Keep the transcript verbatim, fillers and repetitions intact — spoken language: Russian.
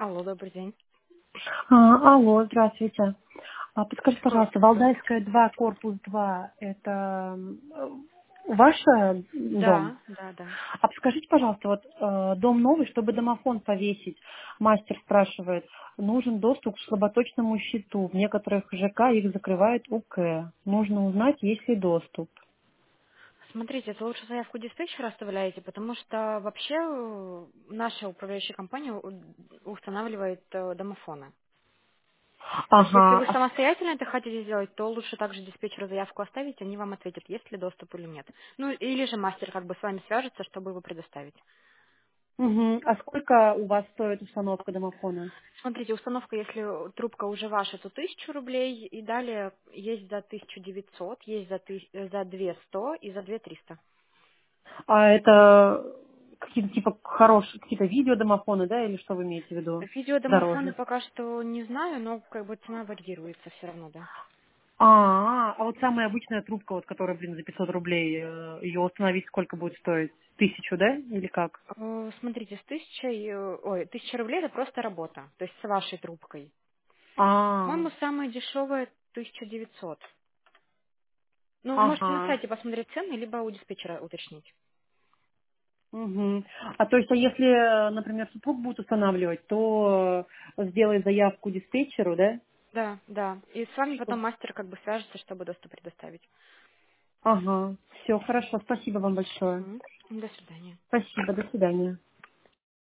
Алло, добрый день. А, алло, здравствуйте. А, подскажите, пожалуйста, Здравствуйте. Валдайская два, корпус два, это м, ваш э, дом? Да, да, да. А подскажите, пожалуйста, вот э, дом новый, чтобы домофон повесить, мастер спрашивает, нужен доступ к слаботочному щиту. В некоторых ЖК их закрывает УК. Нужно узнать, есть ли доступ. Смотрите, это лучше заявку диспетчера оставляете, потому что вообще э, наша управляющая компания у- устанавливает э, домофоны. То есть если Ага. вы а самостоятельно это хотите сделать, то лучше также диспетчеру заявку оставить, они вам ответят, есть ли доступ или нет. Ну или же мастер как бы с вами свяжется, чтобы его предоставить. Мгм. А сколько у вас стоит установка домофона? Смотрите, установка, если трубка уже ваша, то тысячу рублей, и далее есть за тысячу девятьсот, есть за, тыс- э, за две сто и за две триста. А это какие-то типа хорошие, какие-то видеодомофоны, да, или что вы имеете в виду? Видеодомофоны Дороже. пока что не знаю, но как бы цена варьируется все равно, да. А, а вот самая обычная трубка, вот которая, блин, за пятьсот рублей, э, ее установить сколько будет стоить? Тысячу, да? Или как? Э, Смотрите, с тысячей, э, ой, тысяча рублей это просто работа, то есть с вашей трубкой. А, По-моему, самая дешевая тысяча девятьсот. Ну, можете на ага. сайте посмотреть цены, либо у диспетчера уточнить. Угу. А то есть, а если, э, например, супруг будет устанавливать, то э, сделай заявку диспетчеру, да? Да, да. И с вами Что? потом мастер как бы свяжется, чтобы доступ предоставить. Ага. Все, хорошо. Спасибо вам большое. Мгм. До свидания. Спасибо. До свидания.